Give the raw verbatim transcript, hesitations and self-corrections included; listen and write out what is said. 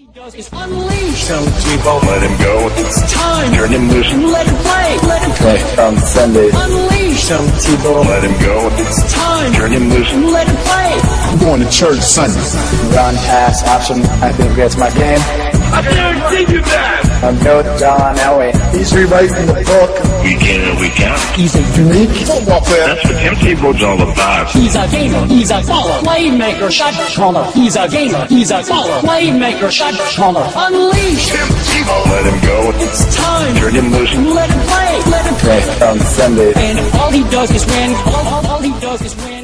he does is unleash. Tim Tebow, let him go. It's time. Turn him loose. Let him play. Let him play on Sunday. Unleash. Tim Tebow, let him go. It's time. Turn him loose. Let him play. I'm going to church Sunday. Run, pass, option. I think that's my game. I guarantee you that. I'm no John Elway. He's rewriting the book. Week in and week out. He's a Unique football player. That's what Tim Tebow's all about. He's a gamer. He's a baller. Playmaker. Shot caller. He's a gamer. He's a baller. Playmaker. Shot caller. Unleash. Tim Tebow, let him go. It's time. Turn him loose. Let him play. Let him Play on Sunday. And all he does is win. All, all, all he does is win.